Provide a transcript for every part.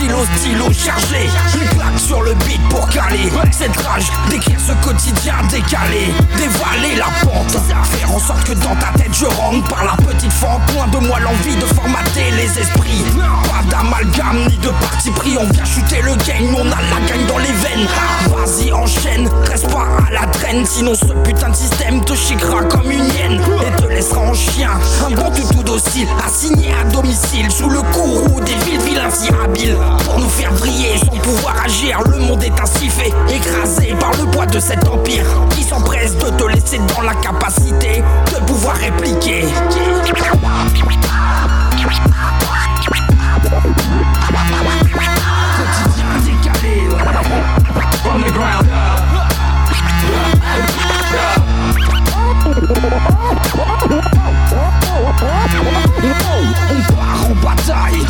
stylo chargé. Une claque sur le beat pour caler cette rage, d'écrire ce quotidien décalé, dévaler la pente, faire en sorte que dans ta tête je rentre par la petite fente. Loin de moi l'envie de formater les esprits. Pas d'amalgame ni de parti pris, on vient shooter le game, on a la gagne dans les veines. Vas-y enchaîne, reste pas à la traîne, sinon ce putain de système te chiquera comme une hyène et te laissera en chien. Un bon toutou docile, assigné à domicile, sous le courroux des vilains si habiles. Pour nous faire vriller sans pouvoir agir, le monde est ainsi fait, écrasé par le poids de cet empire qui s'empresse de te laisser dans la capacité de pouvoir répliquer. Quotidien décalé, from the ground up. On part en bataille.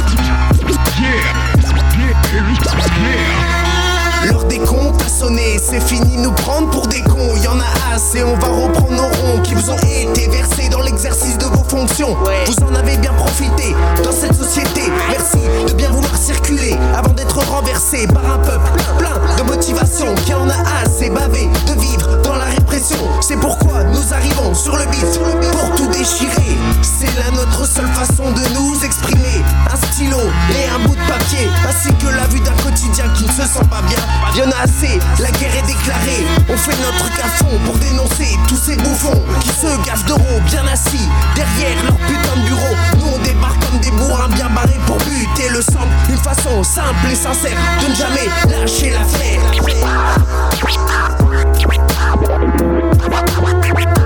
L'heure des comptes a sonné, c'est fini nous prendre pour des cons. Y'en a assez, on va reprendre nos ronds qui vous ont été versés dans l'exercice de vos fonctions. Vous en avez bien profité dans cette société. Merci de bien vouloir circuler avant d'être renversé par un peuple plein de motivation qui en a assez bavé de vivre dans la répression. C'est pourquoi nous arrivons sur le beat pour tout déchirer. C'est là notre seule façon de nous exprimer. Un stylo et un bout de papier, ainsi que la vue d'un quotidien qui ne se sent pas bien. Y'en a assez, la guerre est déclarée. On fait notre truc à fond pour dénoncer tous ces bouffons qui se gaffent d'euros bien assis derrière leur putain de bureau. Nous on débarque comme des bourrins bien barrés pour buter le sang. Une façon simple et sincère de ne jamais lâcher l'affaire.